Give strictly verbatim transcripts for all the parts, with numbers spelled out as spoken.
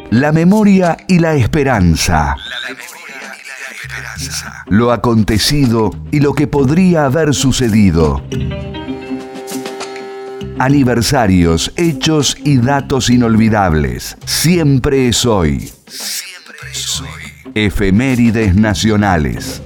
La memoria y la esperanza. Lo acontecido y lo que podría haber sucedido. Aniversarios, hechos y datos inolvidables. Siempre es hoy. Siempre es hoy. Efemérides nacionales.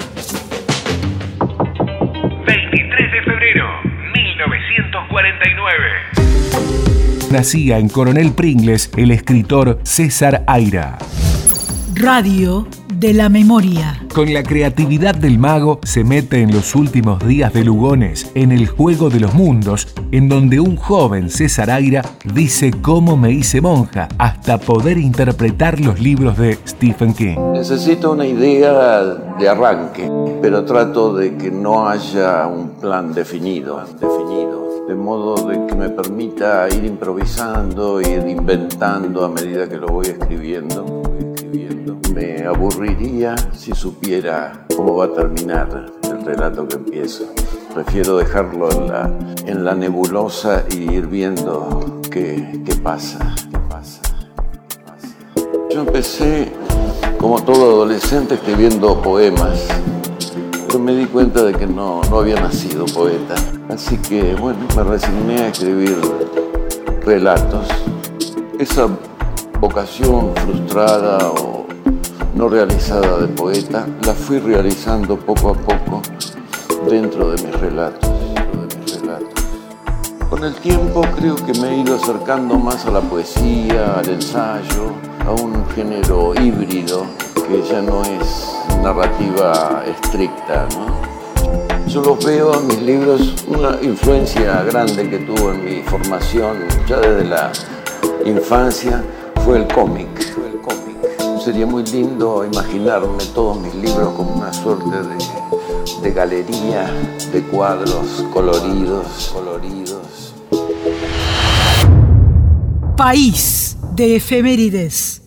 veintitrés de febrero, mil novecientos cuarenta y nueve. Nacía en Coronel Pringles el escritor César Aira. Radio de la memoria. Con la creatividad del mago se mete en los últimos días de Lugones, en el juego de los mundos, en donde un joven César Aira dice cómo me hice monja, hasta poder interpretar los libros de Stephen King. Necesito una idea de arranque, pero trato de que no haya un plan definido, definido, de modo de que me permita ir improvisando, ir inventando a medida que lo voy escribiendo. Me aburriría si supiera cómo va a terminar el relato que empiezo. Prefiero dejarlo en la, en la nebulosa y ir viendo qué, qué pasa, qué pasa, qué pasa. Yo empecé, como todo adolescente, escribiendo poemas, pero me di cuenta de que no, no había nacido poeta. Así que, bueno, me resigné a escribir relatos. Esa vocación frustrada o no realizada de poeta, la fui realizando poco a poco dentro de mis relatos, de mis relatos. Con el tiempo creo que me he ido acercando más a la poesía, al ensayo, a un género híbrido que ya no es narrativa estricta, ¿no? Yo los veo en mis libros, una influencia grande que tuvo en mi formación ya desde la infancia fue el cómic. Sería muy lindo imaginarme todos mis libros como una suerte de, de galería de cuadros coloridos, coloridos. País de efemérides.